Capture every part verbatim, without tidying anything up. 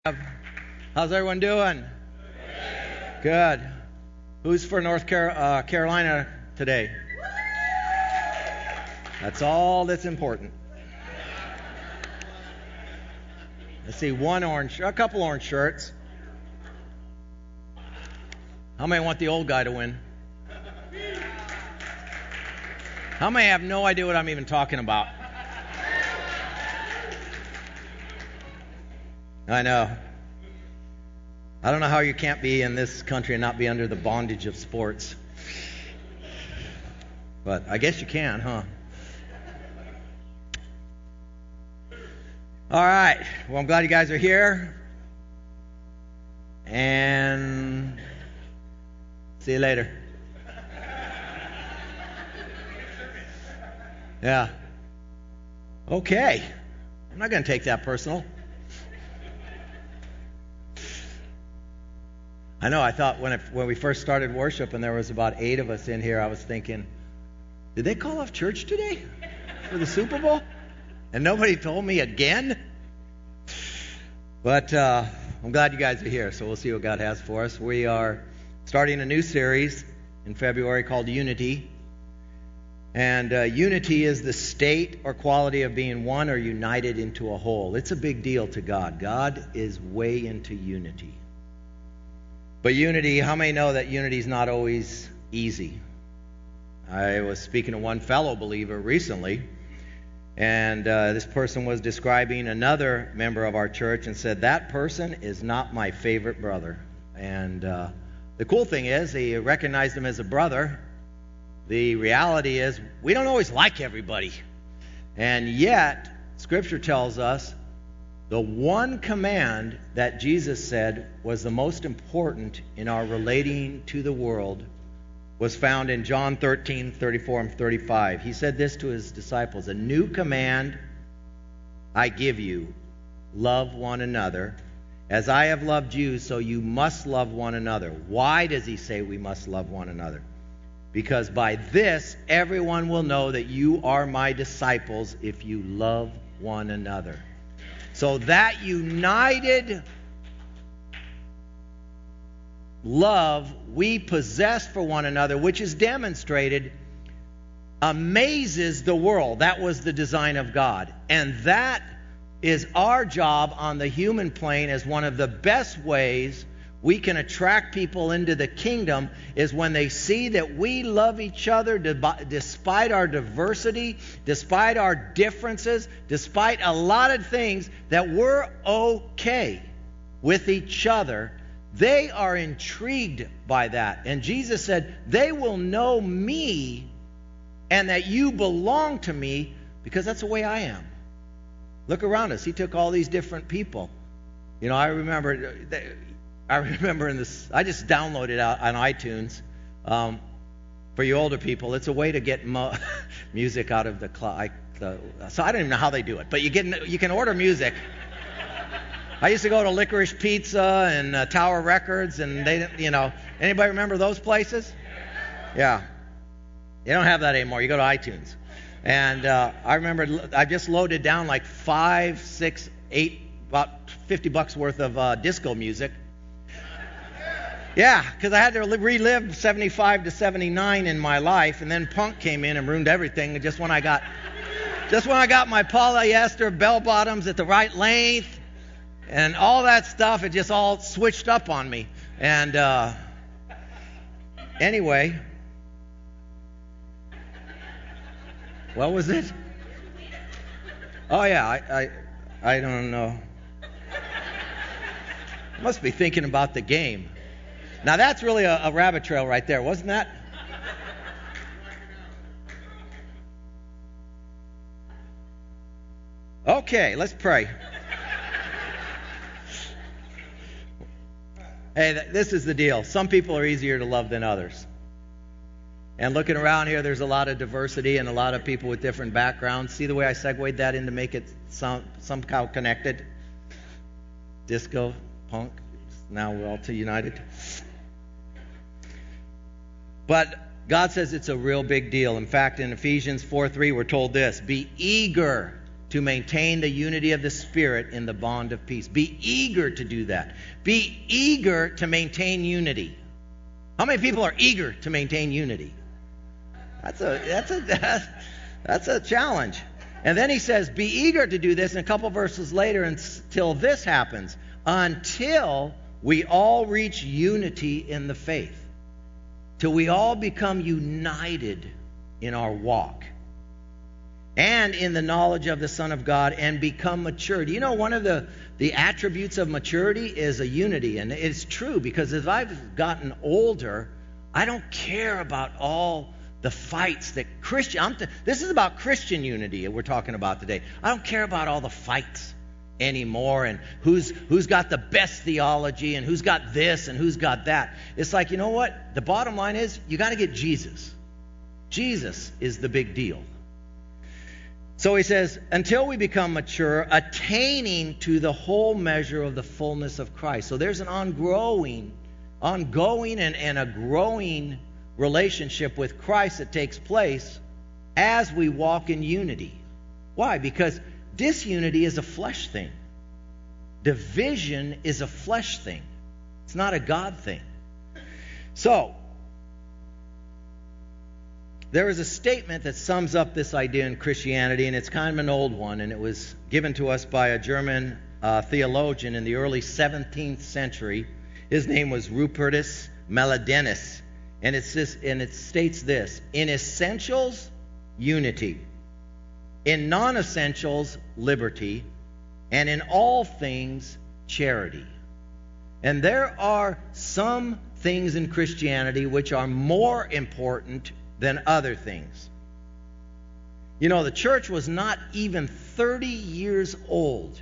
How's everyone doing? Good. Who's for North Car- uh, Carolina today? That's all that's important. Let's see, one orange, a couple orange shirts. How many want the old guy to win? How many have no idea what I'm even talking about? I know. I don't know how you can't be in this country and not be under the bondage of sports. But I guess you can, huh? All right. Well, I'm glad you guys are here. And see you later. Yeah. Okay. I'm not going to take that personal. I know, I thought when it, when we first started worship and there was about eight of us in here, I was thinking, did they call off church today for the Super Bowl? And nobody told me again? But uh, I'm glad you guys are here, so we'll see what God has for us. We are starting a new series in February called Unity. And uh, unity is the state or quality of being one or united into a whole. It's a big deal to God. God is way into unity. But unity, how many know that unity is not always easy? I was speaking to one fellow believer recently, and uh, this person was describing another member of our church and said, that person is not my favorite brother. And uh, the cool thing is, he recognized him as a brother. The reality is, we don't always like everybody. And yet, Scripture tells us, the one command that Jesus said was the most important in our relating to the world was found in John thirteen, thirty-four and thirty-five. He said this to his disciples, a new command I give you, love one another. As I have loved you, so you must love one another. Why does he say we must love one another? Because by this, everyone will know that you are my disciples if you love one another. So that united love we possess for one another, which is demonstrated, amazes the world. That was the design of God. And that is our job on the human plane as one of the best ways we can attract people into the kingdom is when they see that we love each other despite our diversity, despite our differences, despite a lot of things, that we're okay with each other. They are intrigued by that. And Jesus said, they will know me and that you belong to me because that's the way I am. Look around us. He took all these different people. You know, I remember... They, I remember in this, I just downloaded it out on iTunes. Um, for you older people, it's a way to get mo- music out of the cloud. So I don't even know how they do it, but you get you can order music. I used to go to Licorice Pizza and uh, Tower Records, and they, you know, anybody remember those places? Yeah, you don't have that anymore. You go to iTunes, and uh, I remember I just loaded down like five, six, eight, about fifty bucks worth of uh, disco music. Yeah, because I had to relive seventy-five to seventy-nine in my life, and then punk came in and ruined everything. And just when I got, just when I got my polyester bell bottoms at the right length, and all that stuff, it just all switched up on me. And uh, anyway, what was it? Oh yeah, I, I, I don't know. I must be thinking about the game. Now that's really a, a rabbit trail right there, wasn't that? Okay, let's pray. Hey, th- this is the deal. Some people are easier to love than others. And looking around here, there's a lot of diversity and a lot of people with different backgrounds. See the way I segued that in to make it sound somehow connected? Disco, punk, now we're all too united. But God says it's a real big deal. In fact, in Ephesians four three, we're told this, be eager to maintain the unity of the Spirit in the bond of peace. Be eager to do that. Be eager to maintain unity. How many people are eager to maintain unity? That's a that's a that's, that's a challenge. And then he says, be eager to do this, and a couple verses later, until this happens, until we all reach unity in the faith. Till we all become united in our walk and in the knowledge of the Son of God and become mature. Do you know one of the, the attributes of maturity is a unity? And it's true, because as I've gotten older, I don't care about all the fights that Christian... I'm t- this is about Christian unity we're talking about today. I don't care about all the fights anymore and who's who's got the best theology and who's got this and who's got that. It's like, you know what? The bottom line is you got to get Jesus. Jesus is the big deal. So he says, until we become mature, attaining to the whole measure of the fullness of Christ. So there's an ongoing, ongoing and, and a growing relationship with Christ that takes place as we walk in unity. Why? Because disunity is a flesh thing. Division is a flesh thing. It's not a God thing. So, there is a statement that sums up this idea in Christianity, and it's kind of an old one, and it was given to us by a German uh, theologian in the early seventeenth century. His name was Rupertus Melidenus, and, it's this, and it states this: in essentials, unity. In non-essentials, liberty. And in all things, charity. And there are some things in Christianity which are more important than other things. You know, the church was not even thirty years old.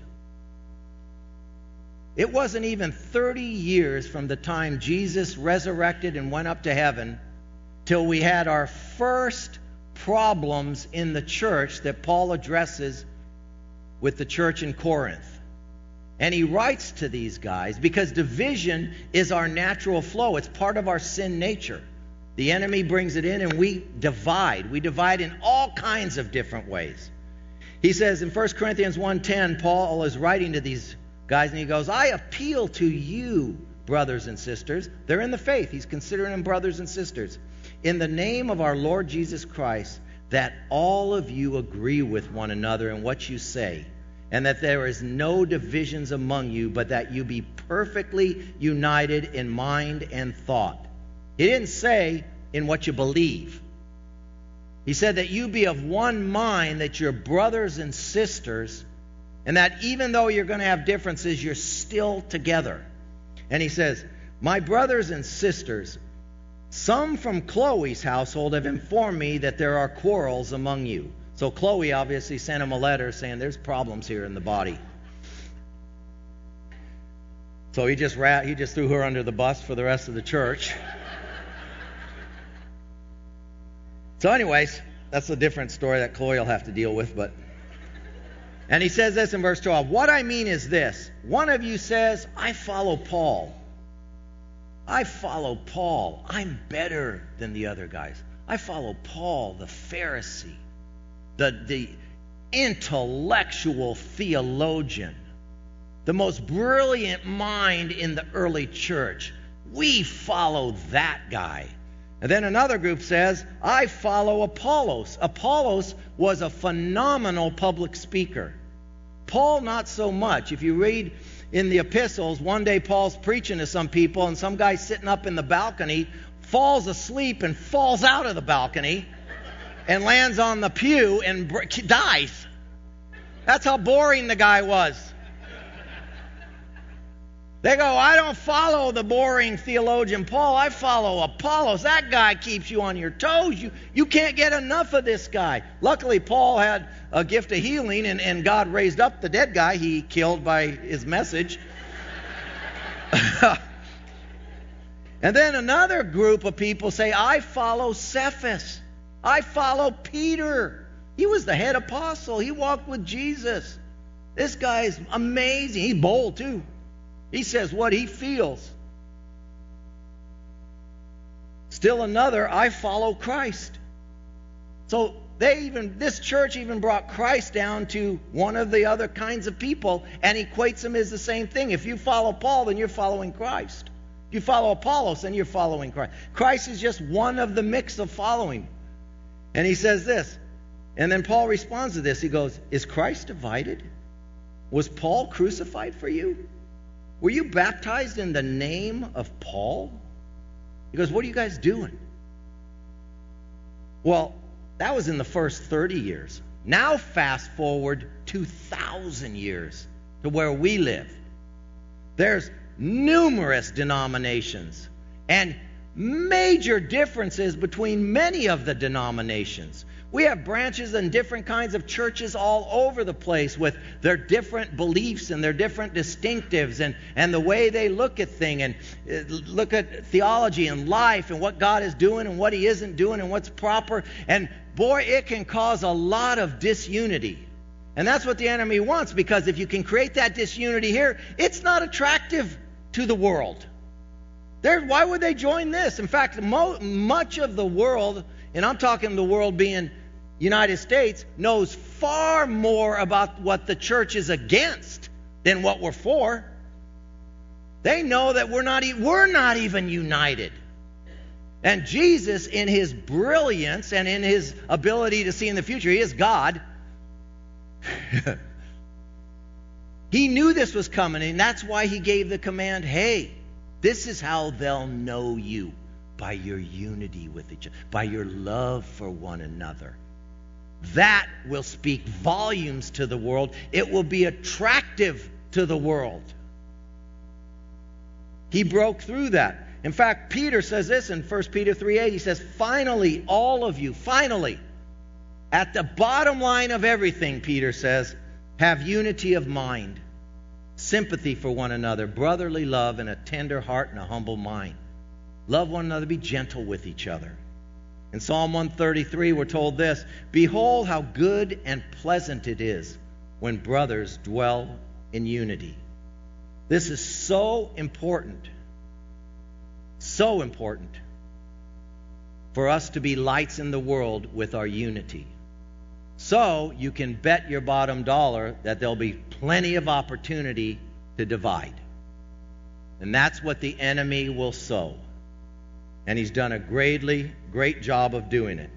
It wasn't even thirty years from the time Jesus resurrected and went up to heaven till we had our first problems in the church that Paul addresses with the church in Corinth. And he writes to these guys because division is our natural flow. It's part of our sin nature. The enemy brings it in and we divide. We divide in all kinds of different ways. He says in First Corinthians one ten, Paul is writing to these guys and he goes, I appeal to you, brothers and sisters. They're in the faith. He's considering them brothers and sisters. In the name of our Lord Jesus Christ, that all of you agree with one another in what you say, and that there is no divisions among you, but that you be perfectly united in mind and thought. He didn't say in what you believe. He said that you be of one mind, that you're brothers and sisters, and that even though you're going to have differences, you're still together. And he says, my brothers and sisters, some from Chloe's household have informed me that there are quarrels among you. So Chloe obviously sent him a letter saying there's problems here in the body. So he just rat, he just threw her under the bus for the rest of the church. So anyways, that's a different story that Chloe will have to deal with. But and he says this in verse twelve. What I mean is this. One of you says, I follow Paul. I follow Paul. I'm better than the other guys. I follow Paul, the Pharisee, the, the intellectual theologian, the most brilliant mind in the early church. We follow that guy. And then another group says, I follow Apollos. Apollos was a phenomenal public speaker. Paul, not so much. If you read in the epistles, one day Paul's preaching to some people, and some guy sitting up in the balcony falls asleep and falls out of the balcony and lands on the pew and dies. That's how boring the guy was. They go, I don't follow the boring theologian Paul. I follow Apollos. That guy keeps you on your toes. You, you can't get enough of this guy. Luckily, Paul had a gift of healing, and, and God raised up the dead guy he killed by his message. And then another group of people say, I follow Cephas. I follow Peter. He was the head apostle. He walked with Jesus. This guy's amazing. He's bold too. He says what he feels. Still another, I follow Christ. So they even, this church even brought Christ down to one of the other kinds of people and equates them as the same thing. If you follow Paul, then you're following Christ. If you follow Apollos, then you're following Christ. Christ is just one of the mix of following. And he says this, and then Paul responds to this. He goes, is Christ divided? Was Paul crucified for you? Were you baptized in the name of Paul? He goes, what are you guys doing? Well, that was in the first thirty years. Now fast forward two thousand years to where we live. There's numerous denominations and major differences between many of the denominations. We have branches and different kinds of churches all over the place with their different beliefs and their different distinctives and, and the way they look at things and uh, look at theology and life and what God is doing and what He isn't doing and what's proper. And boy, it can cause a lot of disunity. And that's what the enemy wants, because if you can create that disunity here, it's not attractive to the world. There, why would they join this? In fact, mo- much of the world, and I'm talking the world being United States, knows far more about what the church is against than what we're for. They know that we're not, e- we're not even united. And Jesus, in His brilliance and in His ability to see in the future, He is God. He knew this was coming, and that's why He gave the command, hey, this is how they'll know you, by your unity with each other, by your love for one another. That will speak volumes to the world. It will be attractive to the world. He broke through that. In fact, Peter says this in First Peter three eight. He says, finally, all of you, finally, at the bottom line of everything, Peter says, have unity of mind, sympathy for one another, brotherly love, and a tender heart and a humble mind. Love one another, be gentle with each other. In Psalm one thirty-three, we're told this, behold how good and pleasant it is when brothers dwell in unity. This is so important, so important for us to be lights in the world with our unity. So you can bet your bottom dollar that there'll be plenty of opportunity to divide. And that's what the enemy will sow. And he's done a greatly, great job of doing it.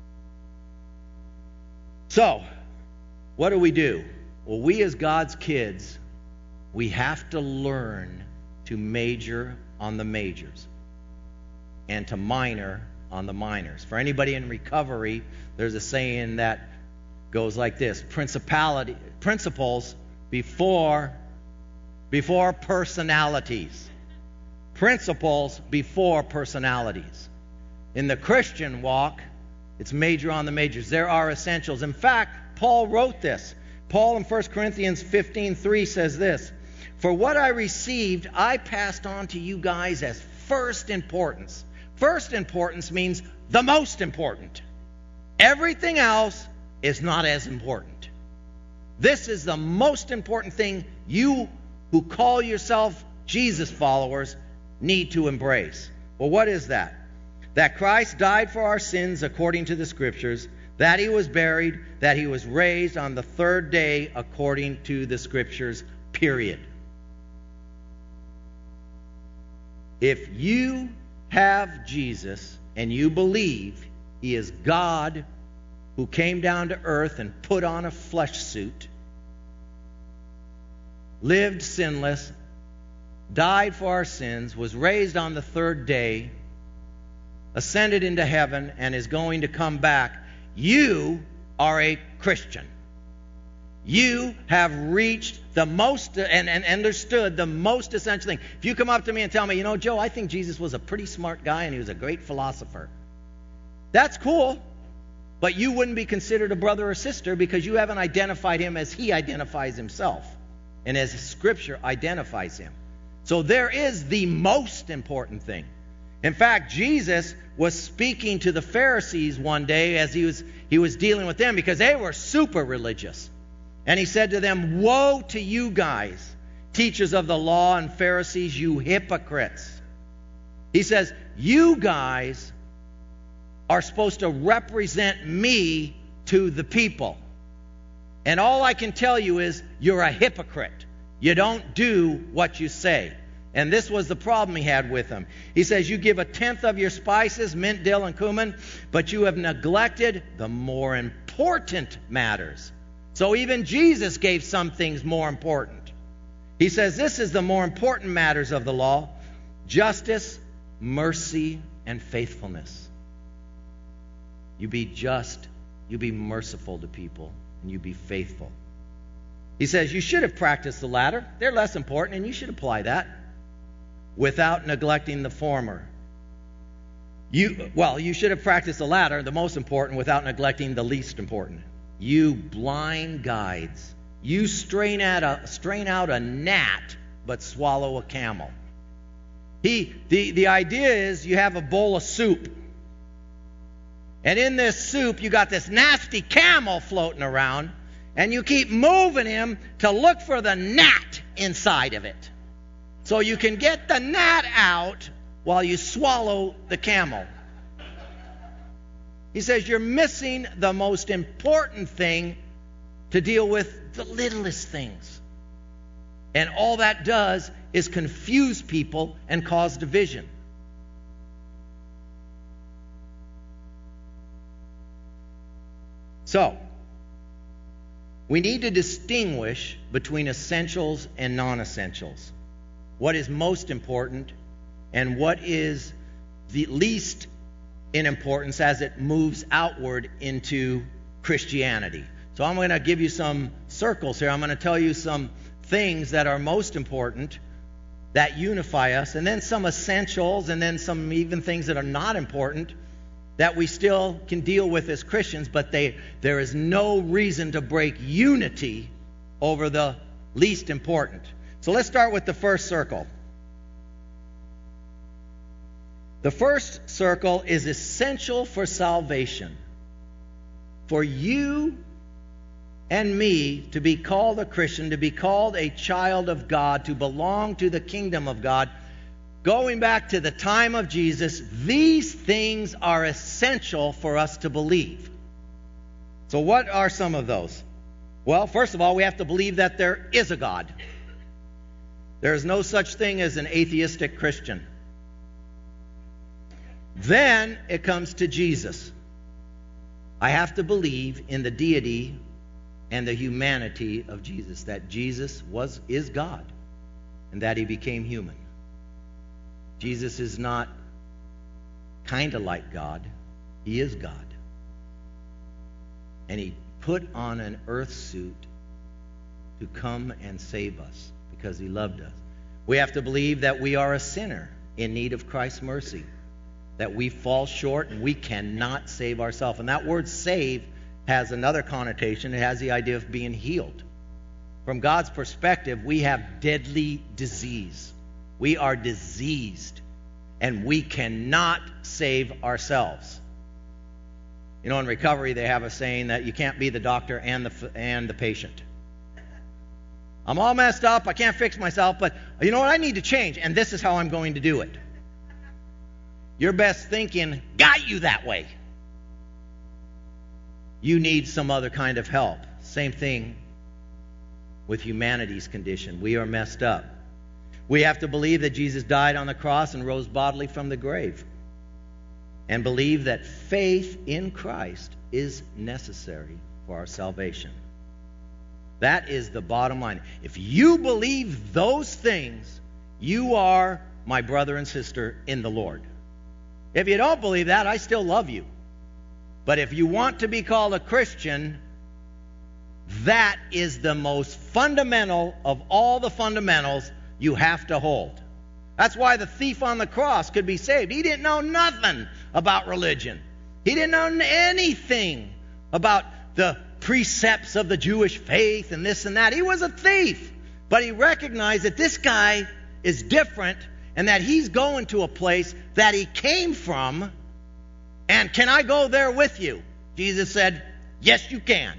So, what do we do? Well, we as God's kids, we have to learn to major on the majors and to minor on the minors. For anybody in recovery, there's a saying that goes like this: principality, principles before, before personalities. Principles before personalities. In the Christian walk, it's major on the majors. There are essentials. In fact, Paul wrote this. Paul in First Corinthians fifteen three says this, for what I received, I passed on to you guys as first importance. First importance means the most important. Everything else is not as important. This is the most important thing you who call yourself Jesus followers need to embrace. Well, what is that? That Christ died for our sins according to the Scriptures, that He was buried, that He was raised on the third day according to the Scriptures, period. If you have Jesus and you believe He is God who came down to earth and put on a flesh suit, lived sinless, died for our sins, was raised on the third day, ascended into heaven, and is going to come back, you are a Christian. You have reached the most and, and understood the most essential thing. If you come up to me and tell me, you know, Joe, I think Jesus was a pretty smart guy and he was a great philosopher. That's cool, but you wouldn't be considered a brother or sister because you haven't identified him as he identifies himself and as Scripture identifies him. So there is the most important thing. In fact, Jesus was speaking to the Pharisees one day as he was he was dealing with them because they were super religious. And he said to them, woe to you guys, teachers of the law and Pharisees, you hypocrites. He says, you guys are supposed to represent me to the people. And all I can tell you is you're a hypocrite. You don't do what you say. And this was the problem he had with them. He says, you give a tenth of your spices, mint, dill, and cumin, but you have neglected the more important matters. So even Jesus gave some things more important. He says, this is the more important matters of the law: justice, mercy, and faithfulness. You be just, you be merciful to people, and you be faithful. He says, you should have practiced the latter. They're less important, and you should apply that without neglecting the former. You, well, you should have practiced the latter, the most important, without neglecting the least important. You blind guides. You strain out a, strain out a gnat, but swallow a camel. He, the, the idea is you have a bowl of soup. And in this soup, you got this nasty camel floating around, and you keep moving him to look for the gnat inside of it. So you can get the gnat out while you swallow the camel. He says you're missing the most important thing to deal with the littlest things. And all that does is confuse people and cause division. So, we need to distinguish between essentials and non-essentials. What is most important and what is the least in importance as it moves outward into Christianity. So I'm going to give you some circles here. I'm going to tell you some things that are most important that unify us, and then some essentials, and then some even things that are not important that we still can deal with as Christians, but they, there is no reason to break unity over the least important. So let's start with the first circle. The first circle is essential for salvation. For you and me to be called a Christian, to be called a child of God, to belong to the kingdom of God, going back to the time of Jesus, these things are essential for us to believe. So what are some of those? Well, first of all, we have to believe that there is a God. There is no such thing as an atheistic Christian. Then it comes to Jesus. I have to believe in the deity and the humanity of Jesus, that Jesus was is God and that he became human. Jesus is not kind of like God. He is God. And he put on an earth suit to come and save us because he loved us. We have to believe that we are a sinner in need of Christ's mercy, that we fall short and we cannot save ourselves. And that word save has another connotation. It has the idea of being healed. From God's perspective, we have deadly disease. We are diseased, and we cannot save ourselves. You know, in recovery, they have a saying that you can't be the doctor and the and the patient. I'm all messed up. I can't fix myself, but you know what? I need to change, and this is how I'm going to do it. Your best thinking got you that way. You need some other kind of help. Same thing with humanity's condition. We are messed up. We have to believe that Jesus died on the cross and rose bodily from the grave, and believe that faith in Christ is necessary for our salvation. That is the bottom line. If you believe those things, you are my brother and sister in the Lord. If you don't believe that, I still love you. But if you want to be called a Christian, that is the most fundamental of all the fundamentals you have to hold. That's why the thief on the cross could be saved. He didn't know nothing about religion. He didn't know anything about the precepts of the Jewish faith and this and that. He was a thief. But he recognized that this guy is different and that he's going to a place that he came from. And can I go there with you? Jesus said, yes, you can.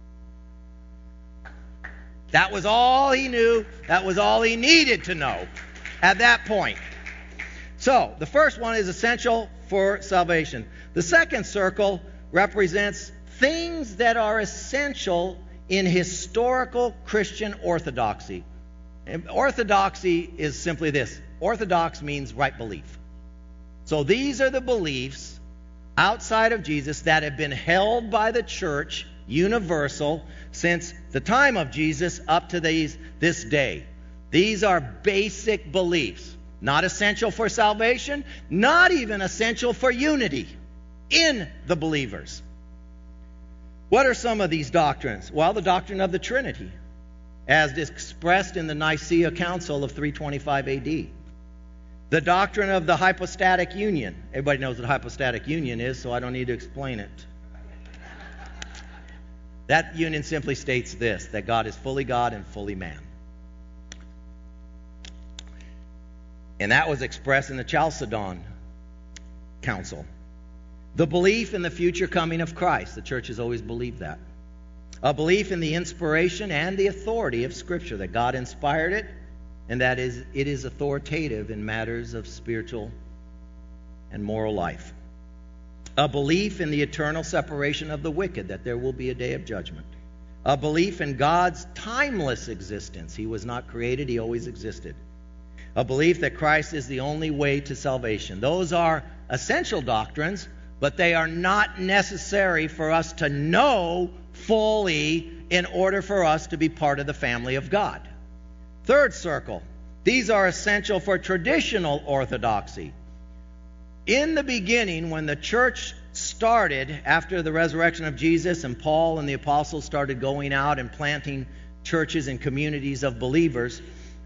That was all he knew. That was all he needed to know at that point. So, the first one is essential for salvation. The second circle represents things that are essential in historical Christian orthodoxy. And orthodoxy is simply this. Orthodox means right belief. So these are the beliefs outside of Jesus that have been held by the church universal since the time of Jesus up to these, this day. These are basic beliefs. Not essential for salvation, not even essential for unity in the believers. What are some of these doctrines? Well, the doctrine of the Trinity, as expressed in the Nicaea Council of three twenty-five A D. The doctrine of the hypostatic union. Everybody knows what hypostatic union is, so I don't need to explain it. That union simply states this, that God is fully God and fully man. And that was expressed in the Chalcedon Council. The belief in the future coming of Christ. The church has always believed that. A belief in the inspiration and the authority of Scripture, that God inspired it and that is it is authoritative in matters of spiritual and moral life. A belief in the eternal separation of the wicked, that there will be a day of judgment. A belief in God's timeless existence. He was not created, He always existed. A belief that Christ is the only way to salvation. Those are essential doctrines, but they are not necessary for us to know fully in order for us to be part of the family of God. Third circle. These are essential for traditional orthodoxy. In the beginning, when the church started after the resurrection of Jesus and Paul and the apostles started going out and planting churches and communities of believers,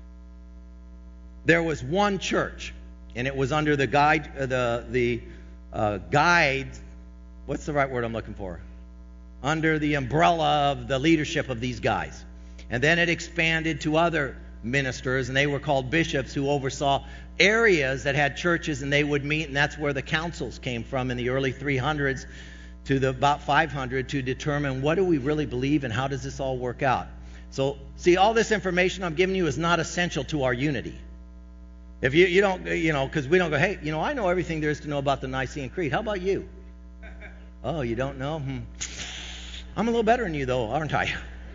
there was one church, and it was under the guide, uh, the the uh, guide. What's the right word I'm looking for? Under the umbrella of the leadership of these guys, and then it expanded to other ministers, and they were called bishops, who oversaw areas that had churches, and they would meet, and that's where the councils came from in the early three hundreds to the about five hundred to determine what do we really believe and how does this all work out. So, see, all this information I'm giving you is not essential to our unity. If you, you don't, you know, because we don't go, hey, you know, I know everything there is to know about the Nicene Creed. How about you? Oh, you don't know? Hmm. I'm a little better than you, though, aren't I?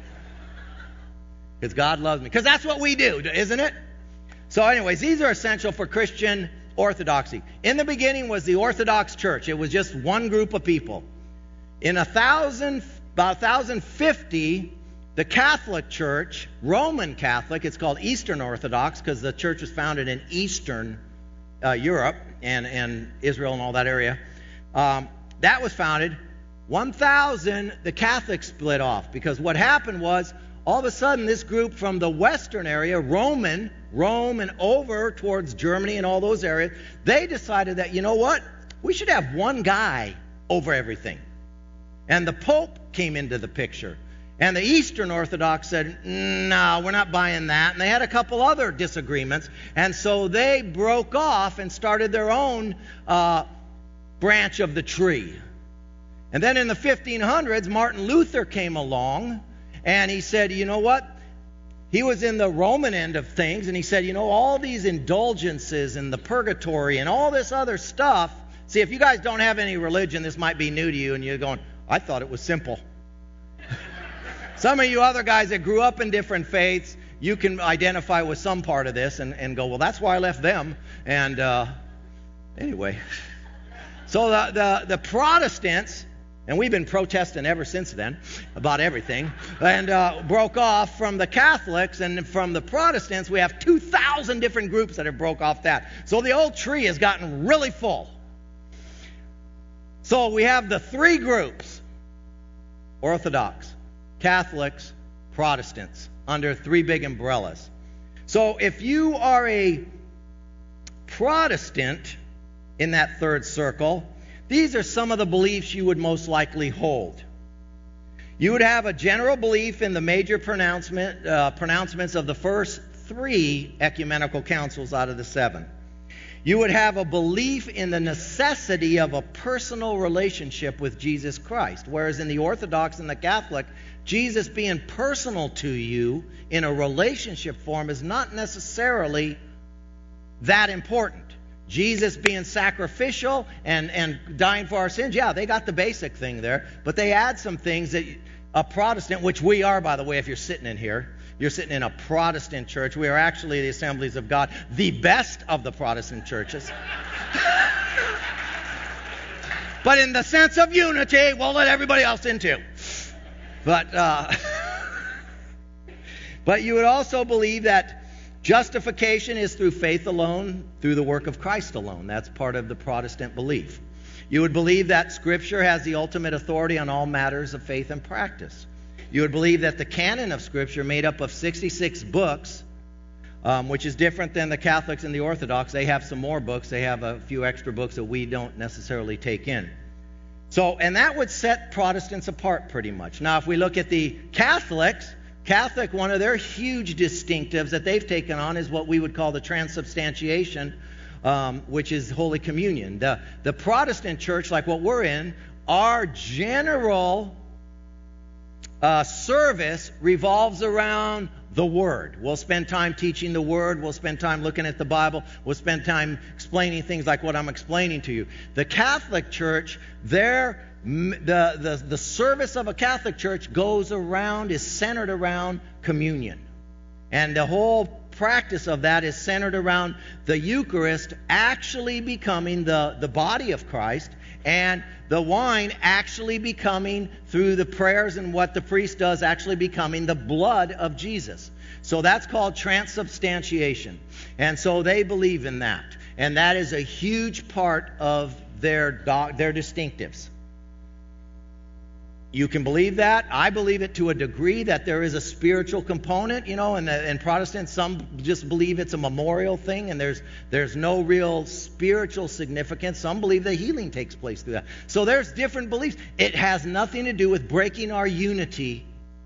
Because God loves me. Because that's what we do, isn't it? So anyways, these are essential for Christian orthodoxy. In the beginning was the Orthodox Church. It was just one group of people. In a thousand, about one thousand fifty, the Catholic Church, Roman Catholic, it's called Eastern Orthodox because the church was founded in Eastern uh, Europe and, and Israel and all that area. Um, that was founded. one thousand, the Catholics split off because what happened was all of a sudden this group from the Western area, Roman, Rome and over towards Germany and all those areas, they decided that, you know what, we should have one guy over everything. And the Pope came into the picture. And the Eastern Orthodox said, no, we're not buying that. And they had a couple other disagreements. And so they broke off and started their own uh, branch of the tree. And then in the fifteen hundreds, Martin Luther came along. And he said, you know what? He was in the Roman end of things. And he said, you know, all these indulgences and the purgatory and all this other stuff. See, if you guys don't have any religion, this might be new to you. And you're going, I thought it was simple. Some of you other guys that grew up in different faiths, you can identify with some part of this and, and go, well, that's why I left them. And uh, anyway. So the, the, the Protestants, and we've been protesting ever since then about everything, and uh, broke off from the Catholics, and from the Protestants, we have two thousand different groups that have broke off that. So the old tree has gotten really full. So we have the three groups, Orthodox, Catholics, Protestants, under three big umbrellas. So if you are a Protestant in that third circle, these are some of the beliefs you would most likely hold. You would have a general belief in the major pronouncement, uh, pronouncements of the first three ecumenical councils out of the seven. You would have a belief in the necessity of a personal relationship with Jesus Christ, whereas in the Orthodox and the Catholic, Jesus being personal to you in a relationship form is not necessarily that important. Jesus being sacrificial and, and dying for our sins. Yeah, they got the basic thing there. But they add some things that a Protestant, which we are, by the way, if you're sitting in here, you're sitting in a Protestant church. We are actually the Assemblies of God, the best of the Protestant churches. But in the sense of unity, we'll let everybody else in too. But, uh, but you would also believe that justification is through faith alone, through the work of Christ alone. That's part of the Protestant belief. You would believe that Scripture has the ultimate authority on all matters of faith and practice. You would believe that the canon of Scripture, made up of sixty-six books, um, which is different than the Catholics and the Orthodox. They have some more books. They have a few extra books that we don't necessarily take in. So, and that would set Protestants apart pretty much. Now, if we look at the Catholics, Catholic, one of their huge distinctives that they've taken on is what we would call the transubstantiation, um, which is Holy Communion. The, the Protestant church, like what we're in, our general uh, service revolves around the Word. We'll spend time teaching the Word. We'll spend time looking at the Bible. We'll spend time explaining things like what I'm explaining to you. The Catholic Church, their The, the, the service of a Catholic church goes around, is centered around communion. And the whole practice of that is centered around the Eucharist actually becoming the, the body of Christ, and the wine actually becoming, through the prayers and what the priest does, actually becoming the blood of Jesus. So that's called transubstantiation. And so they believe in that. And that is a huge part of their, do- their distinctives. You can believe that. I believe it to a degree, that there is a spiritual component, you know, and, and Protestants, some just believe it's a memorial thing and there's there's no real spiritual significance. Some believe that healing takes place through that. So there's different beliefs. It has nothing to do with breaking our unity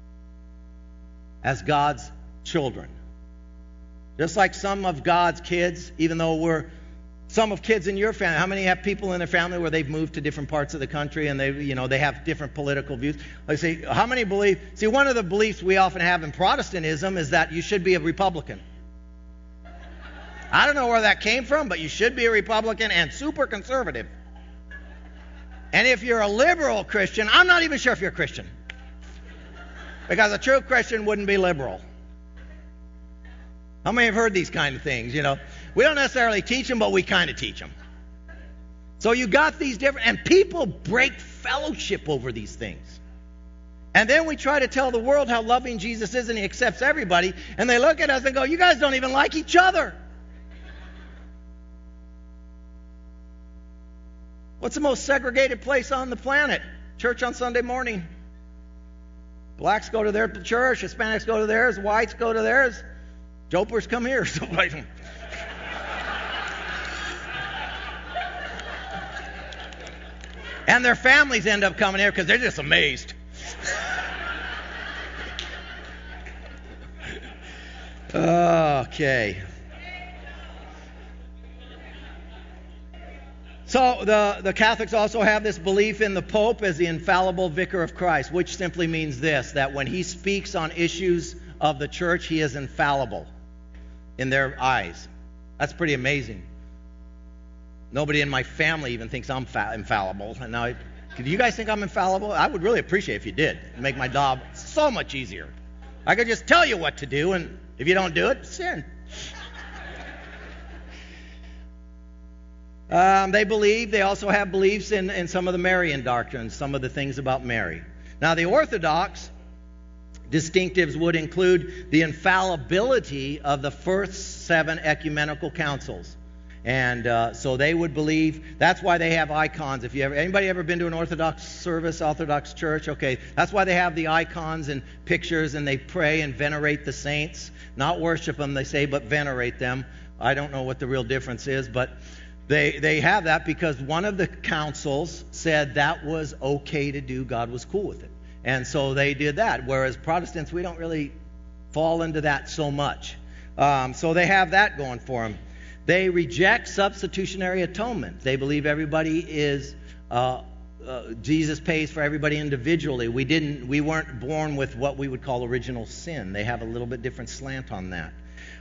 as God's children. Just like some of God's kids, even though we're Some of kids in your family, how many have people in their family where they've moved to different parts of the country and they, you know, they have different political views? I say, how many believe? See, one of the beliefs we often have in Protestantism is that you should be a Republican. I don't know where that came from, but you should be a Republican and super conservative. And if you're a liberal Christian, I'm not even sure if you're a Christian, because a true Christian wouldn't be liberal. How many have heard these kind of things, you know? We don't necessarily teach them, but we kind of teach them. So you got these different, and people break fellowship over these things. And then we try to tell the world how loving Jesus is and He accepts everybody, and they look at us and go, you guys don't even like each other. What's the most segregated place on the planet? Church on Sunday morning. Blacks go to their church, Hispanics go to theirs, whites go to theirs. Jopers come here. So like, and their families end up coming here because they're just amazed. Okay. So the, the Catholics also have this belief in the Pope as the infallible vicar of Christ, which simply means this, that when he speaks on issues of the church, he is infallible in their eyes. That's pretty amazing. Nobody in my family even thinks I'm fa- infallible. And now, do you guys think I'm infallible? I would really appreciate if you did. It'd make my job so much easier. I could just tell you what to do, and if you don't do it, sin. Um, they believe, they also have beliefs in, in some of the Marian doctrines, some of the things about Mary. Now, the Orthodox distinctives would include the infallibility of the first seven ecumenical councils. And uh, so they would believe, that's why they have icons. If you ever, anybody ever been to an Orthodox service, Orthodox church? Okay, that's why they have the icons and pictures, and they pray and venerate the saints. Not worship them, they say, but venerate them. I don't know what the real difference is, but they, they have that because one of the councils said that was okay to do. God was cool with it. And so they did that, whereas Protestants, we don't really fall into that so much. Um, so they have that going for them. They reject substitutionary atonement. They believe everybody is, uh, uh, Jesus pays for everybody individually. We didn't, we weren't born with what we would call original sin. They have a little bit different slant on that.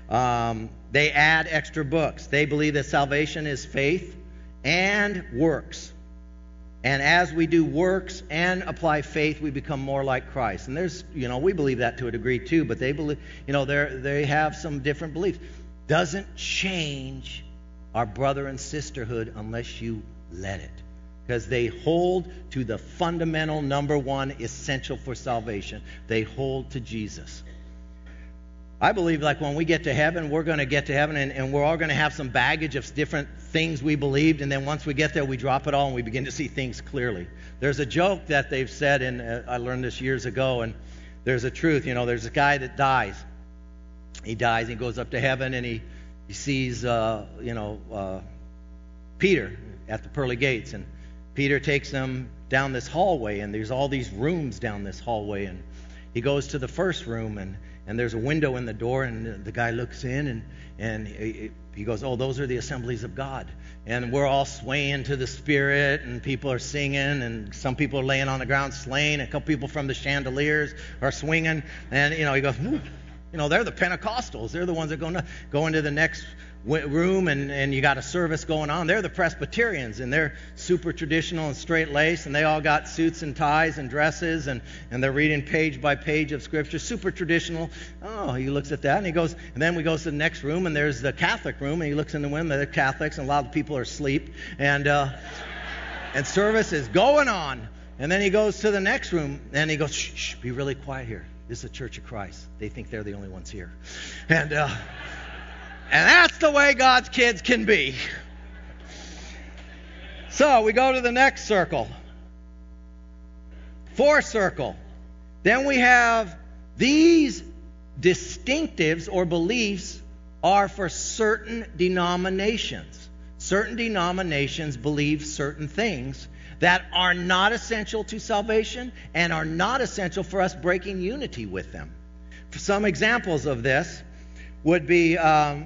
Um, they add extra books. They believe that salvation is faith and works. And as we do works and apply faith, we become more like Christ. And there's, you know, we believe that to a degree too, but they believe, you know, they they have some different beliefs. Doesn't change our brother and sisterhood unless you let it. Because they hold to the fundamental, number one, essential for salvation. They hold to Jesus. I believe like when we get to heaven, we're going to get to heaven and, and we're all going to have some baggage of different things we believed. And then once we get there, we drop it all and we begin to see things clearly. There's a joke that they've said, and uh, I learned this years ago, and there's a truth. You know, there's a guy that dies. He dies, he goes up to heaven, and he, he sees, uh, you know, uh, Peter at the pearly gates. And Peter takes him down this hallway, and there's all these rooms down this hallway. And he goes to the first room, and And there's a window in the door, and the guy looks in, and, and he goes, oh, those are the assemblies of God. And we're all swaying to the Spirit, and people are singing, and some people are laying on the ground slaying. A couple people from the chandeliers are swinging. And, you know, he goes, you know, they're the Pentecostals. They're the ones that go, go into the next room, and, and you got a service going on. They're the Presbyterians, and they're super traditional and straight-laced, and they all got suits and ties and dresses, and, and they're reading page by page of Scripture, super traditional. Oh, he looks at that, and he goes, and then we go to the next room, and there's the Catholic room, and he looks in the window, they're Catholics, and a lot of people are asleep, and uh, and service is going on. And then he goes to the next room, and he goes, shh, shh, be really quiet here. This is a Church of Christ. They think they're the only ones here. And uh And that's the way God's kids can be. So we go to the next circle. Fourth circle. Then we have these distinctives or beliefs are for certain denominations. Certain denominations believe certain things that are not essential to salvation and are not essential for us breaking unity with them. Some examples of this would be um,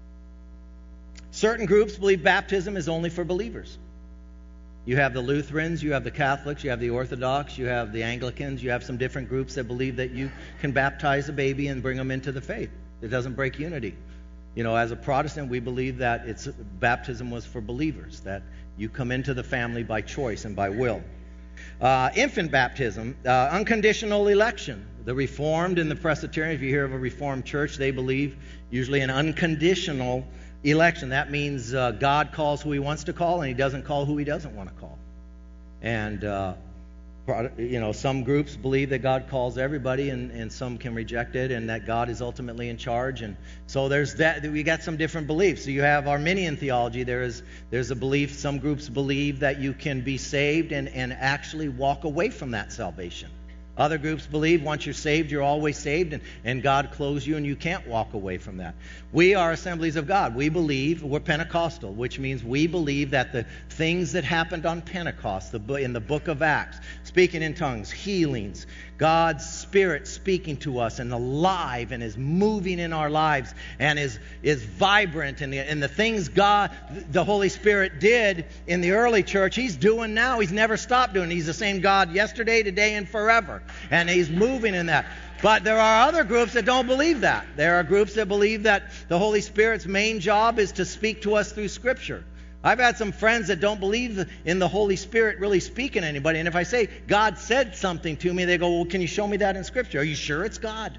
certain groups believe baptism is only for believers. You have the Lutherans, you have the Catholics, you have the Orthodox, you have the Anglicans, you have some different groups that believe that you can baptize a baby and bring them into the faith. It doesn't break unity. You know, as a Protestant, we believe that it's baptism was for believers, that you come into the family by choice and by will. Uh, infant baptism, uh, unconditional election. The Reformed and the Presbyterian, if you hear of a Reformed church, they believe usually an unconditional election. That means uh, God calls who he wants to call, and he doesn't call who he doesn't want to call. And, uh, you know, some groups believe that God calls everybody, and, and some can reject it, and that God is ultimately in charge. And so there's that. We got some different beliefs. So you have Arminian theology. There is there's a belief, some groups believe that you can be saved and, and actually walk away from that salvation. Other groups believe once you're saved, you're always saved, and, and God clothes you and you can't walk away from that. We are Assemblies of God. We believe, we're Pentecostal, which means we believe that the things that happened on Pentecost, the, in the book of Acts, speaking in tongues, healings, God's Spirit speaking to us and alive and is moving in our lives and is, is vibrant. And the, and the things God, the Holy Spirit did in the early church, he's doing now. He's never stopped doing it. He's the same God yesterday, today, and forever. And he's moving in that. But there are other groups that don't believe that. There are groups that believe that the Holy Spirit's main job is to speak to us through Scripture. I've had some friends that don't believe in the Holy Spirit really speaking to anybody. And if I say, God said something to me, they go, well, can you show me that in Scripture? Are you sure it's God?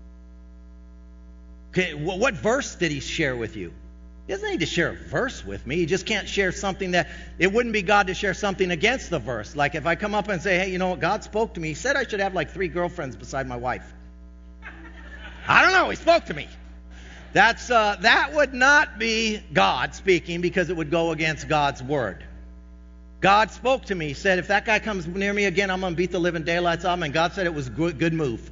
Okay, what verse did he share with you? He doesn't need to share a verse with me. He just can't share something that, it wouldn't be God to share something against the verse. Like if I come up and say, hey, you know what, God spoke to me. He said I should have like three girlfriends beside my wife. I don't know, he spoke to me. That's uh, that would not be God speaking, because it would go against God's word. God spoke to me. He said, if that guy comes near me again, I'm going to beat the living daylights out of him. And God said it was a good, good move.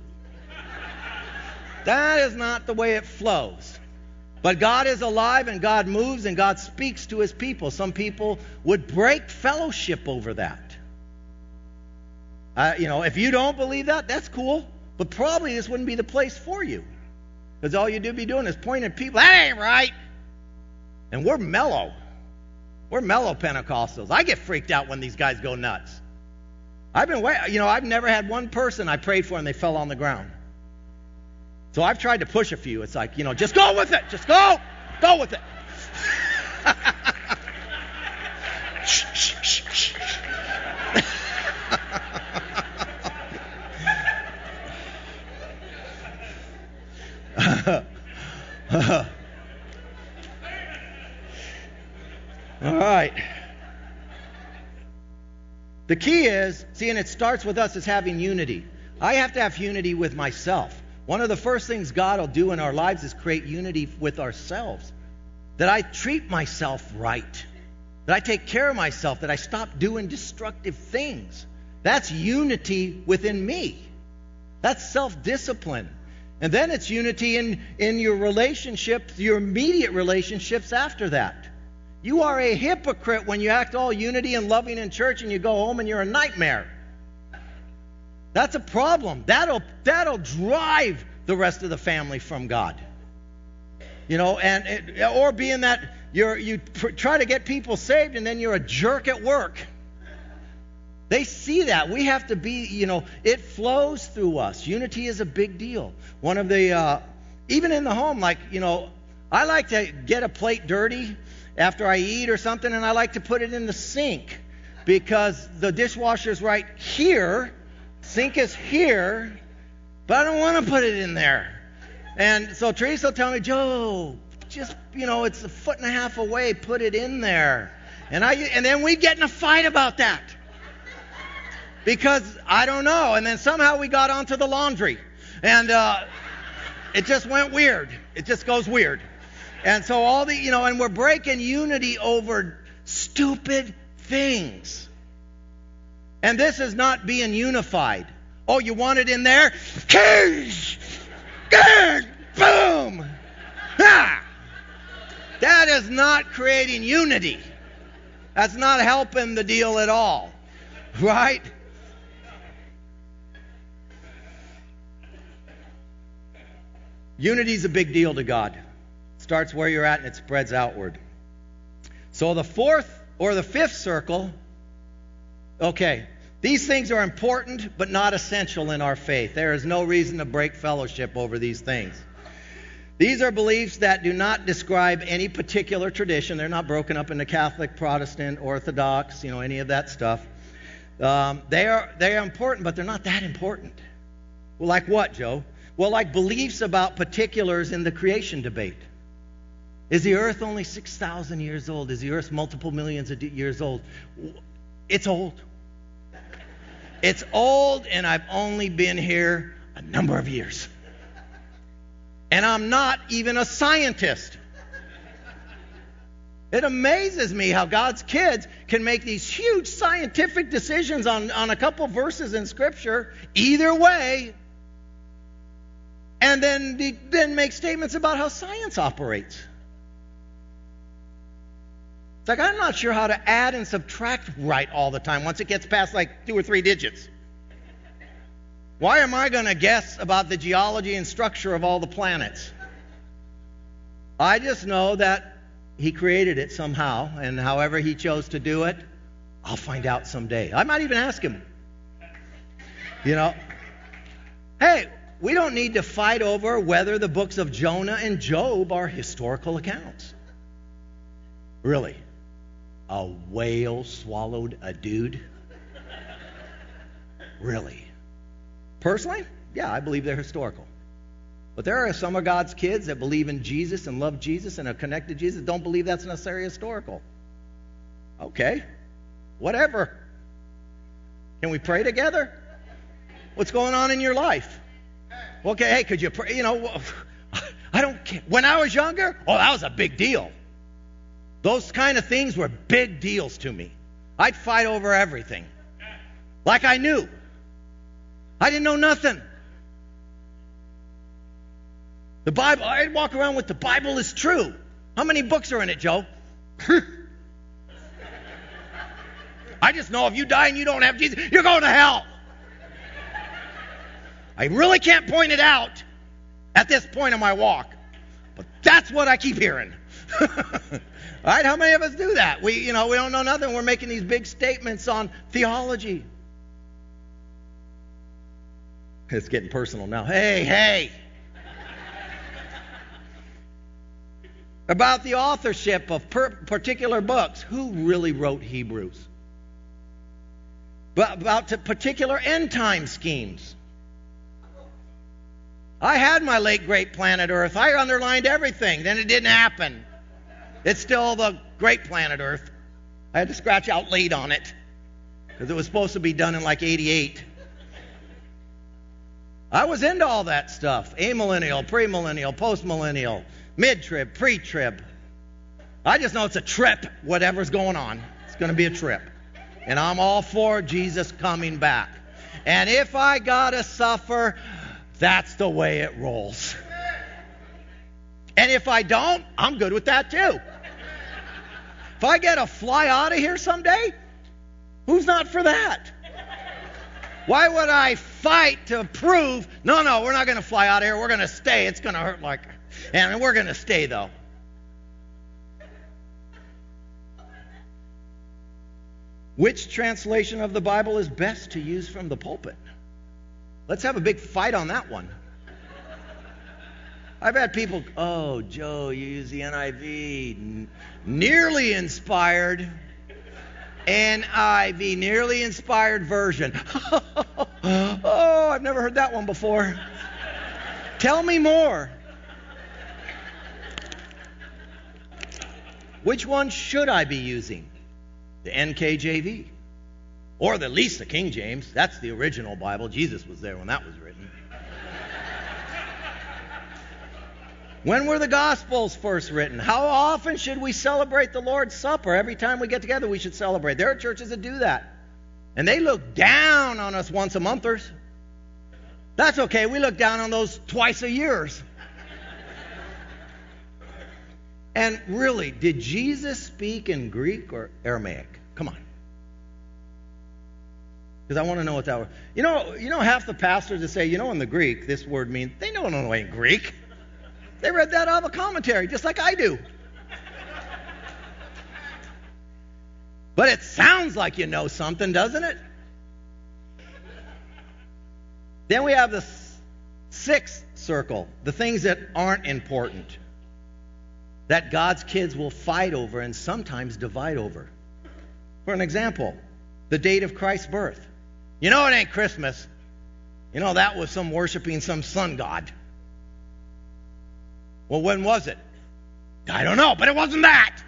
That is not the way it flows. But God is alive, and God moves, and God speaks to his people. Some people would break fellowship over that. Uh, you know, if you don't believe that, that's cool. But probably this wouldn't be the place for you. Because all you'd be doing is pointing at people, that ain't right. And we're mellow. We're mellow Pentecostals. I get freaked out when these guys go nuts. I've been, you know, I've never had one person I prayed for and they fell on the ground. So I've tried to push a few. It's like, you know, just go with it. Just go. Go with it. shh, shh, shh, shh. All right. The key is, see, and it starts with us, is having unity. I have to have unity with myself. One of the first things God will do in our lives is create unity with ourselves. That I treat myself right. That I take care of myself. That I stop doing destructive things. That's unity within me. That's self-discipline. And then it's unity in, in your relationships, your immediate relationships after that. You are a hypocrite when you act all unity and loving in church and you go home and you're a nightmare. That's a problem. That'll, that'll drive the rest of the family from God. You know, and it, or being that you're, you pr- try to get people saved and then you're a jerk at work. They see that. We have to be, you know, it flows through us. Unity is a big deal. One of the, uh, even in the home, like, you know, I like to get a plate dirty after I eat or something, and I like to put it in the sink because the dishwasher's right here, sink is here, but I don't want to put it in there. And so Teresa will tell me, Joe, just, you know, it's a foot and a half away, put it in there. And I, and then we get in a fight about that. Because I don't know. And then somehow we got onto the laundry. And uh, it just went weird. It just goes weird. And so all the, you know, and we're breaking unity over stupid things. And this is not being unified. Oh, you want it in there? Keys! Good! Boom! Ha! That is not creating unity. That's not helping the deal at all. Right? Unity is a big deal to God. It starts where you're at and it spreads outward. So the fourth or the fifth circle, okay, these things are important but not essential in our faith. There is no reason to break fellowship over these things. These are beliefs that do not describe any particular tradition. They're not broken up into Catholic, Protestant, Orthodox, you know, any of that stuff. Um, they are they are important, but they're not that important. Well, like what, Joe? Well, like beliefs about particulars in the creation debate. Is the earth only six thousand years old? Is the earth multiple millions of years old? It's old. It's old, and I've only been here a number of years. And I'm not even a scientist. It amazes me how God's kids can make these huge scientific decisions on, on a couple verses in Scripture, either way, and then, then make statements about how science operates. It's like, I'm not sure how to add and subtract right all the time once it gets past like two or three digits. Why am I going to guess about the geology and structure of all the planets? I just know that He created it somehow, and however He chose to do it, I'll find out someday. I might even ask Him. You know, hey, we don't need to fight over whether the books of Jonah and Job are historical accounts. Really? A whale swallowed a dude? Really? Personally, yeah, I believe they're historical. But there are some of God's kids that believe in Jesus and love Jesus and are connected to Jesus, don't believe that's necessarily historical. Okay, whatever. Can we pray together? What's going on in your life? Okay, hey, could you pray? You know, I don't care. When I was younger, oh, that was a big deal. Those kind of things were big deals to me. I'd fight over everything. Like I knew. I didn't know nothing. The Bible, I'd walk around with the Bible is true. How many books are in it, Joe? I just know if you die and you don't have Jesus, you're going to hell. I really can't point it out at this point in my walk. But that's what I keep hearing. All right, how many of us do that? We, you know, we don't know nothing. We're making these big statements on theology. It's getting personal now. Hey, hey. About the authorship of per- particular books. Who really wrote Hebrews? But about the particular end time schemes. I had my late great planet Earth. I underlined everything. Then it didn't happen. It's still the great planet Earth. I had to scratch out late on it because it was supposed to be done in like eighty-eight. I was into all that stuff. Amillennial, premillennial, postmillennial, mid-trib, pre-trib. I just know it's a trip, whatever's going on. It's going to be a trip. And I'm all for Jesus coming back. And if I got to suffer, that's the way it rolls. And if I don't, I'm good with that too. If I get to fly out of here someday, who's not for that? Why would I fight to prove, no, no, we're not going to fly out of here. We're going to stay. It's going to hurt like, and we're going to stay though. Which translation of the Bible is best to use from the pulpit? Let's have a big fight on that one. I've had people, oh, Joe, you use the N I V. N- nearly inspired. N I V, nearly inspired version. Oh, I've never heard that one before. Tell me more. Which one should I be using? The N K J V. Or at least the King James. That's the original Bible. Jesus was there when that was written. When were the Gospels first written? How often should we celebrate the Lord's Supper? Every time we get together, we should celebrate. There are churches that do that. And they look down on us once a monthers. That's okay. We look down on those twice a years. And really, did Jesus speak in Greek or Aramaic? Come on. Because I want to know what that was. You know, you know, half the pastors that say, you know, in the Greek, this word means, they don't know it ain't Greek. They read that out of a commentary, just like I do. But it sounds like you know something, doesn't it? Then we have the sixth circle, the things that aren't important, that God's kids will fight over and sometimes divide over. For an example, the date of Christ's birth. You know it ain't Christmas. You know that was some worshiping some sun god. Well, when was it? I don't know, but it wasn't that.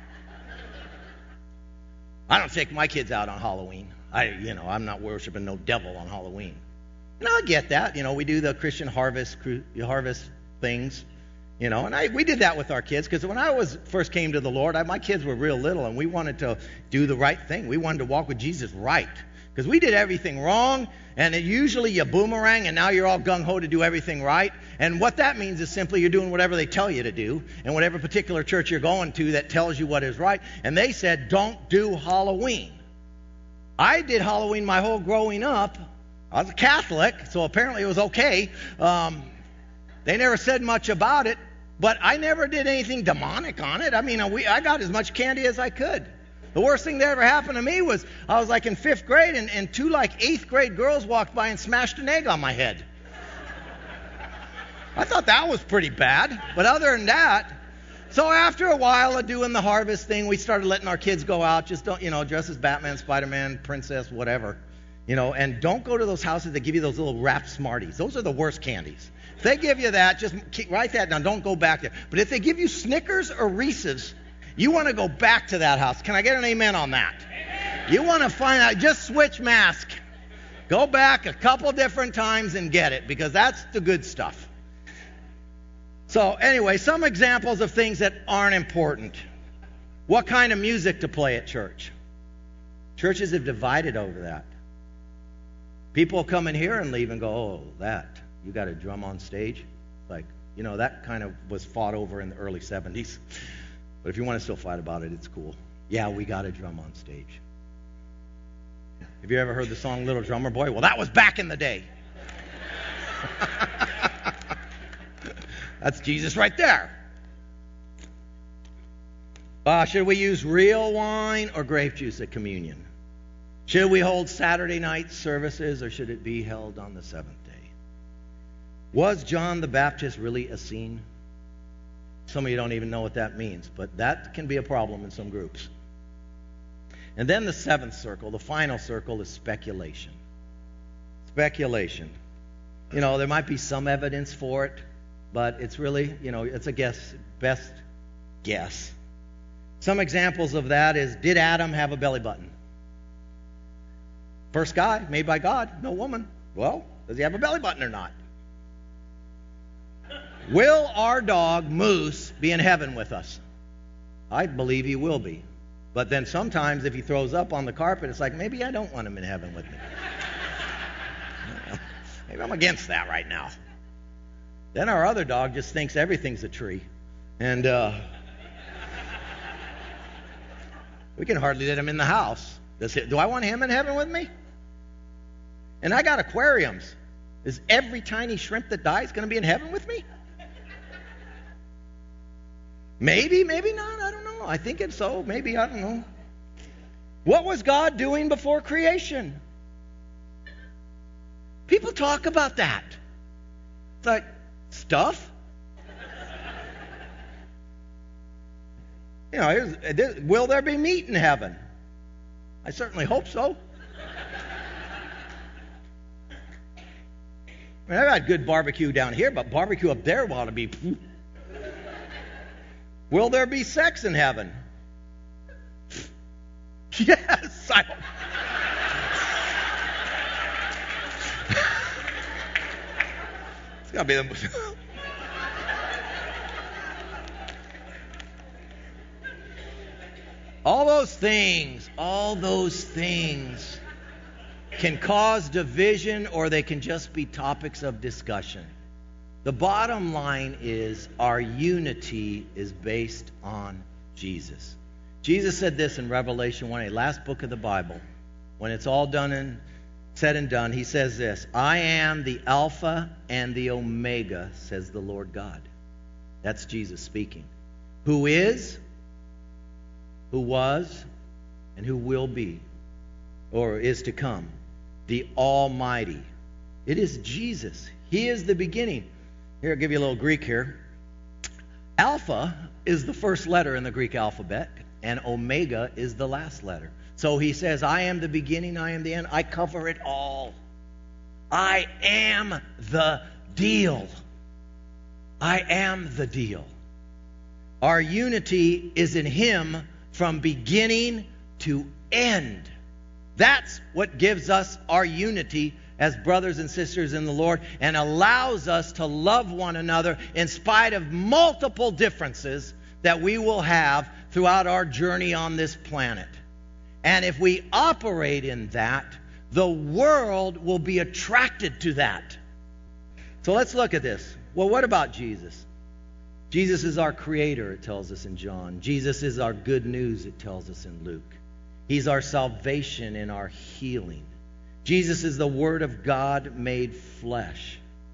I don't take my kids out on Halloween. I, you know, I'm not worshiping no devil on Halloween. And I get that. You know, we do the Christian harvest harvest things. You know, and I we did that with our kids because when I was first came to the Lord, I, my kids were real little, and we wanted to do the right thing. We wanted to walk with Jesus right because we did everything wrong, and it, usually you boomerang, and now you're all gung-ho to do everything right. And what that means is simply you're doing whatever they tell you to do, and whatever particular church you're going to that tells you what is right. And they said, don't do Halloween. I did Halloween my whole growing up. I was a Catholic, so apparently it was okay. Um, they never said much about it. But I never did anything demonic on it. I mean, we, I got as much candy as I could. The worst thing that ever happened to me was I was like in fifth grade, and, and two like eighth grade girls walked by and smashed an egg on my head. I thought that was pretty bad. But other than that, so after a while of doing the harvest thing, we started letting our kids go out. Just don't, you know, dress as Batman, Spider-Man, princess, whatever. You know, and don't go to those houses that give you those little wrapped Smarties. Those are the worst candies. If they give you that, just keep, write that down. Don't go back there. But if they give you Snickers or Reese's, you want to go back to that house. Can I get an amen on that? Amen. You want to find out, just switch mask. Go back a couple different times and get it, because that's the good stuff. So anyway, some examples of things that aren't important. What kind of music to play at church? Churches have divided over that. People come in here and leave and go, oh, that. You got a drum on stage? Like, you know, that kind of was fought over in the early seventies. But if you want to still fight about it, it's cool. Yeah, we got a drum on stage. Have you ever heard the song Little Drummer Boy? Well, that was back in the day. That's Jesus right there. Uh, should we use real wine or grape juice at communion? Should we hold Saturday night services, or should it be held on the seventh day? Was John the Baptist really a scene? Some of you don't even know what that means, but that can be a problem in some groups. And then the seventh circle, the final circle, is speculation. Speculation. You know, there might be some evidence for it, but it's really, you know, it's a guess, best guess. Some examples of that is, did Adam have a belly button? First guy made by God, no woman. Well, does he have a belly button or not? Will our dog Moose be in heaven with us? I believe he will be. But then sometimes if he throws up on the carpet, it's like, maybe I don't want him in heaven with me. Maybe I'm against that right now. Then our other dog just thinks everything's a tree. And uh, we can hardly let him in the house. Does it, do I want him in heaven with me? And I got aquariums. Is every tiny shrimp that dies going to be in heaven with me? Maybe, maybe not. I don't know. I think it's so. Maybe, I don't know. What was God doing before creation? People talk about that. It's like, stuff? You know, here's, will there be meat in heaven? I certainly hope so. I mean, I've had good barbecue down here, but barbecue up there ought to be... Will there be sex in heaven? Yes. I... It's got to be the... All those things, all those things can cause division, or they can just be topics of discussion. The bottom line is our unity is based on Jesus. Jesus said this in Revelation one eight, last book of the Bible. When it's all done and said and done, he says this, I am the Alpha and the Omega, says the Lord God. That's Jesus speaking. Who is, who was, and who will be, or is to come. The Almighty. It is Jesus. He is the beginning. Here, I'll give you a little Greek here. Alpha is the first letter in the Greek alphabet, and Omega is the last letter. So he says, I am the beginning, I am the end. I cover it all. I am the deal. I am the deal. Our unity is in Him from beginning to end. That's what gives us our unity as brothers and sisters in the Lord, and allows us to love one another in spite of multiple differences that we will have throughout our journey on this planet. And if we operate in that, the world will be attracted to that. So let's look at this. Well, what about Jesus? Jesus is our creator, it tells us in John. Jesus is our good news, it tells us in Luke. He's our salvation and our healing. Jesus is the Word of God made flesh.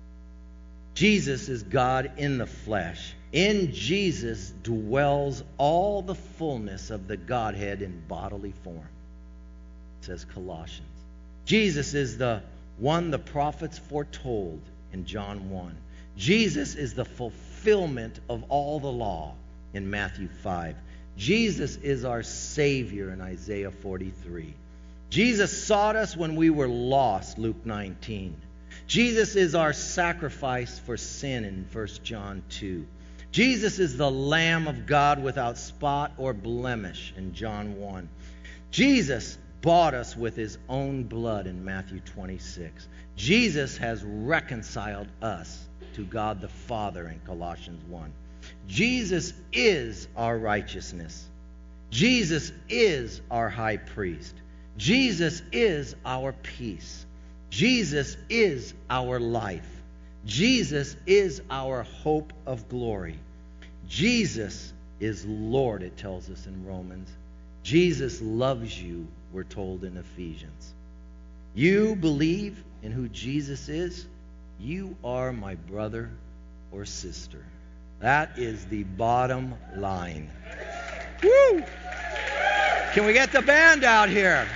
Jesus is God in the flesh. In Jesus dwells all the fullness of the Godhead in bodily form, says Colossians. Jesus is the one the prophets foretold in John one. Jesus is the fulfillment of all the law in Matthew five. Jesus is our Savior in Isaiah forty-three. Jesus sought us when we were lost, Luke nineteen. Jesus is our sacrifice for sin in First John two. Jesus is the Lamb of God without spot or blemish in John one. Jesus bought us with His own blood in Matthew twenty-six. Jesus has reconciled us to God the Father in Colossians one. Jesus is our righteousness. Jesus is our high priest. Jesus is our peace. Jesus is our life. Jesus is our hope of glory. Jesus is Lord, it tells us in Romans. Jesus loves you, we're told in Ephesians. You believe in who Jesus is, you are my brother or sister. That is the bottom line. Woo! Can we get the band out here?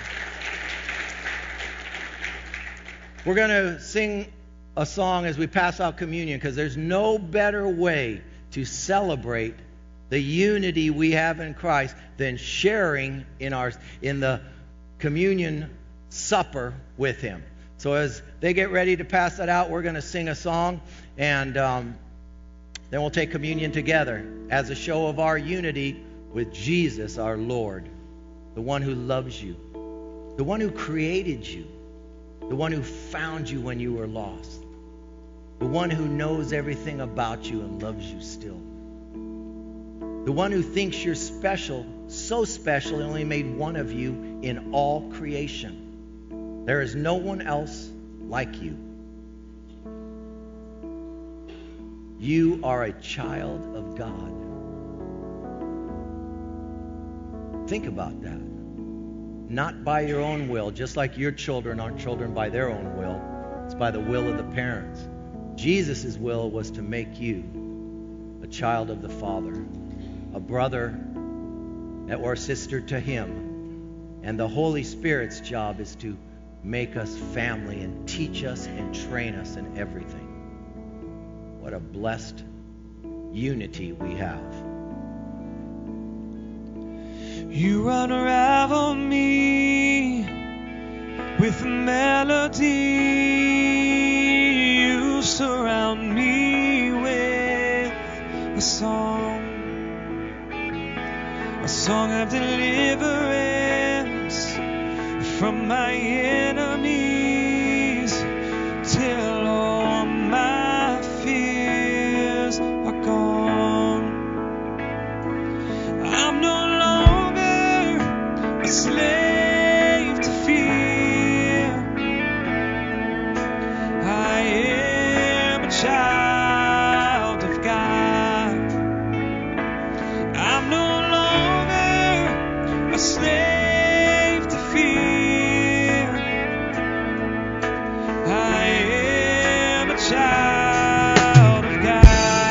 We're going to sing a song as we pass out communion, because there's no better way to celebrate the unity we have in Christ than sharing in our in the communion supper with Him. So as they get ready to pass that out, we're going to sing a song, and um, then we'll take communion together as a show of our unity with Jesus, our Lord, the one who loves you, the one who created you, the one who found you when you were lost, the one who knows everything about you and loves you still, the one who thinks you're special, so special, He only made one of you in all creation. There is no one else like you. You are a child of God. Think about that. Not by your own will, just like your children aren't children by their own will. It's by the will of the parents. Jesus' will was to make you a child of the Father, a brother or sister to Him. And the Holy Spirit's job is to make us family and teach us and train us in everything. What a blessed unity we have. You unravel me with a melody. You surround me with a song, a song of deliverance from my enemies, till all my fears are gone. I'm no longer a slave to fear. I am a child of God. I'm no longer a slave to fear. I am a child of God.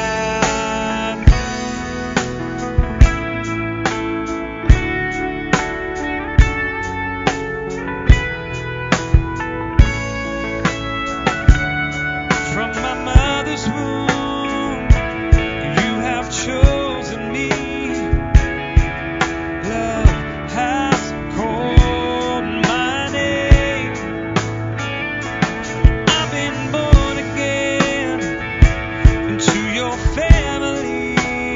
From my mother's womb, you have chosen me. Love has called my name. I've been born again into your family.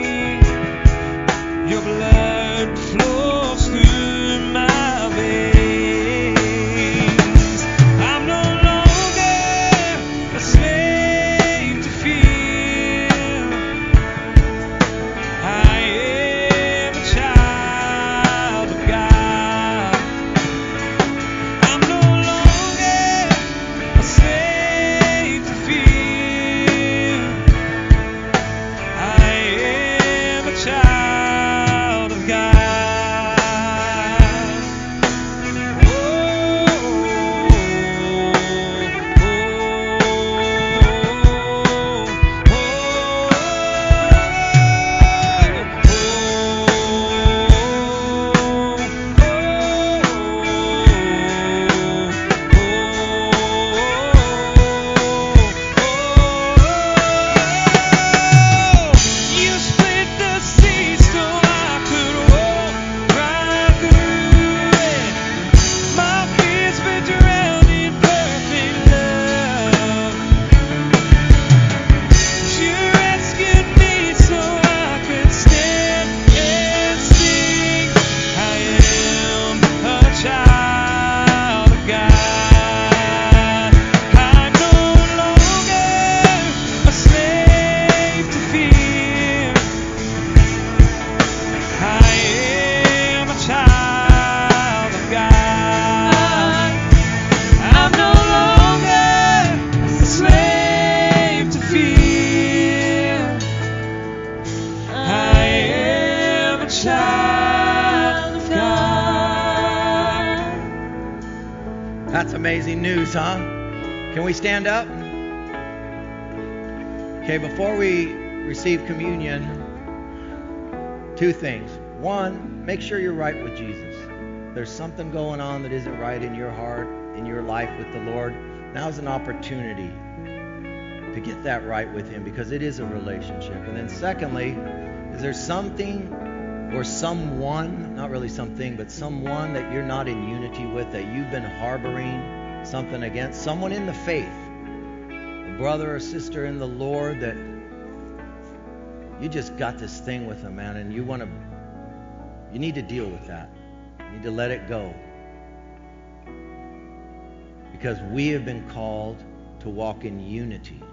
Your blood flows through my veins. I'm no longer a slave to fear. I am a child of God. I'm no longer a slave to fear. I am a child of God. Oh, you split the sea so I could walk right through it. My fears were drowned in perfect love. You rescued me so I could stand and sing. I am a child of God. I'm no longer a slave to fear. I am a child of God. I'm no longer a slave to fear. I am a child of God. That's amazing news, huh? Can we stand up? Okay, before we receive communion, two things. One, make sure you're right with Jesus. There's something going on that isn't right in your heart, in your life with the Lord. Now's an opportunity to get that right with Him, because it is a relationship. And then secondly, is there something or someone, not really something, but someone that you're not in unity with, that you've been harboring something against? Someone in the faith, a brother or sister in the Lord, that you just got this thing with them, man, and you want to, you need to deal with that. You need to let it go. Because we have been called to walk in unity.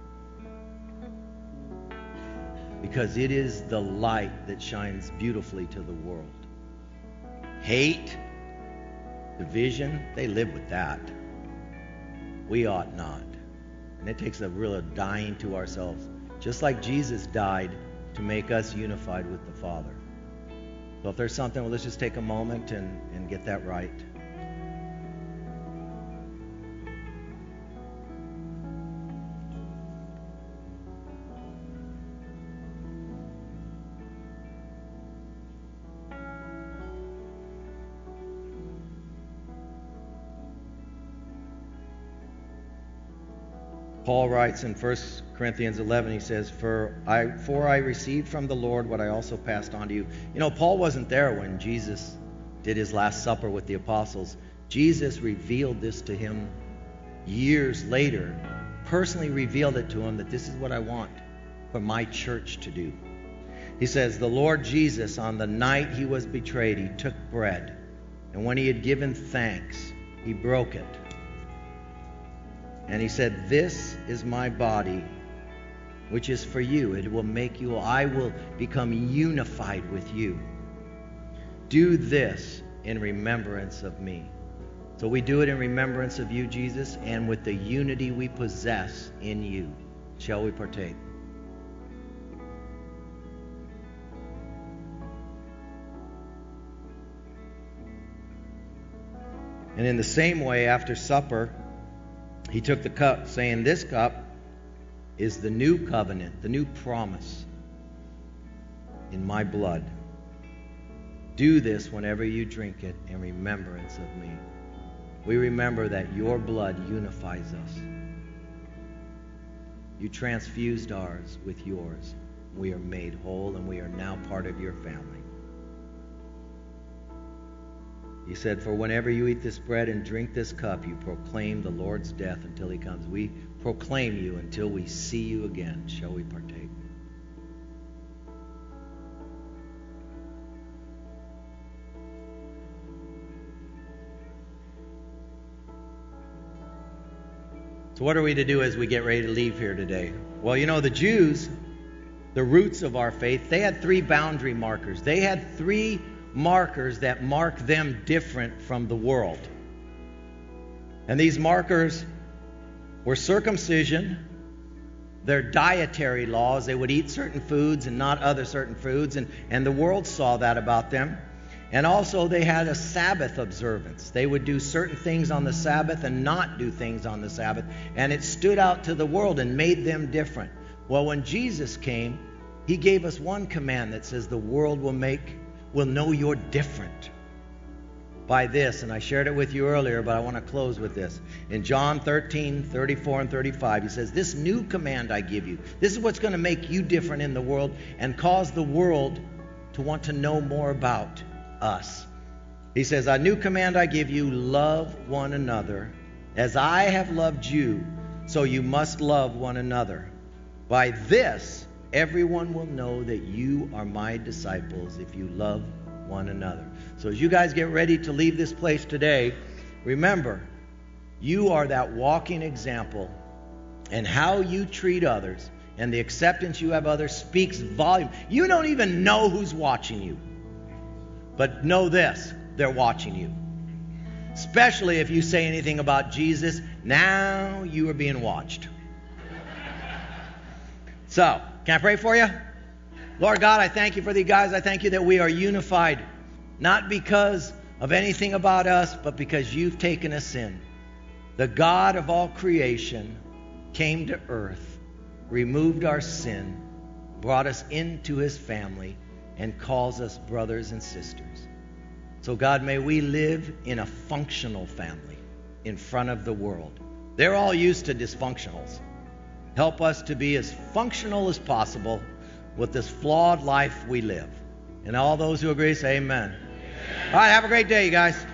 Because it is the light that shines beautifully to the world. Hate, division, they live with that. We ought not. And it takes a real dying to ourselves, just like Jesus died to make us unified with the Father. So if there's something, well, let's just take a moment and, and get that right. Paul writes in First Corinthians eleven, he says, for I, for I received from the Lord what I also passed on to you. You know, Paul wasn't there when Jesus did his Last Supper with the apostles. Jesus revealed this to him years later, personally revealed it to him, that this is what I want for my church to do. He says, the Lord Jesus, on the night he was betrayed, he took bread, and when he had given thanks, he broke it. And he said, this is my body, which is for you. It will make you, I will become unified with you. Do this in remembrance of me. So we do it in remembrance of you, Jesus, and with the unity we possess in you. Shall we partake? And in the same way, after supper, he took the cup, saying, this cup is the new covenant, the new promise in my blood. Do this whenever you drink it in remembrance of me. We remember that your blood unifies us. You transfused ours with yours. We are made whole, and we are now part of your family. He said, for whenever you eat this bread and drink this cup, you proclaim the Lord's death until he comes. We proclaim you until we see you again. Shall we partake? So what are we to do as we get ready to leave here today? Well, you know, the Jews, the roots of our faith, they had three boundary markers. They had three markers that mark them different from the world. And these markers were circumcision, their dietary laws. They would eat certain foods and not other certain foods, and, and the world saw that about them. And also they had a Sabbath observance. They would do certain things on the Sabbath and not do things on the Sabbath. And it stood out to the world and made them different. Well, when Jesus came, he gave us one command that says the world will make will know you're different by this. And I shared it with you earlier, but I want to close with this. In John thirteen, thirty-four and thirty-five, he says, this new command I give you, this is what's going to make you different in the world and cause the world to want to know more about us. He says, a new command I give you, love one another. As I have loved you, so you must love one another. By this, everyone will know that you are my disciples if you love one another. So as you guys get ready to leave this place today, remember, you are that walking example, and how you treat others and the acceptance you have others speaks volume. You don't even know who's watching you. But know this, they're watching you. Especially if you say anything about Jesus, now you are being watched. So, can I pray for you? Lord God, I thank you for these guys. I thank you that we are unified, not because of anything about us, but because you've taken us in. The God of all creation came to earth, removed our sin, brought us into his family, and calls us brothers and sisters. So God, may we live in a functional family in front of the world. They're all used to dysfunctionals. Help us to be as functional as possible with this flawed life we live. And all those who agree say amen. Amen. All right, have a great day, you guys.